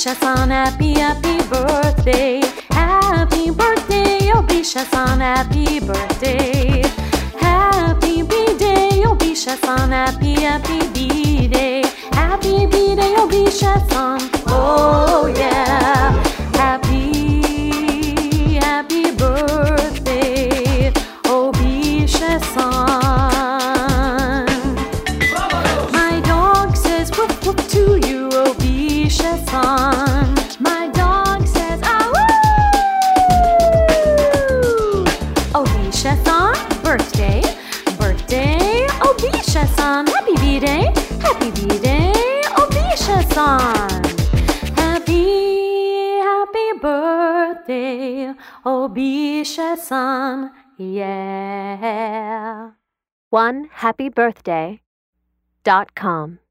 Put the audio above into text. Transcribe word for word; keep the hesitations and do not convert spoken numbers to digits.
Obisha-san, happy, happy birthday. Happy birthday, Obisha-san, happy birthday. Happy B-Day, Obisha-san, happy, happy B-Day. Happy B-Day, Obisha-san, oh yeah. Happy, happy birthday, Obisha-san. My dog says whoop whoop to you, Obisha-san. My dog says ah woo. Obisha-san, birthday, birthday, Obisha-san. Happy B-Day, happy B-Day, Obisha-san. Happy, happy birthday, Obisha-san, yeah. one happy birthday dot com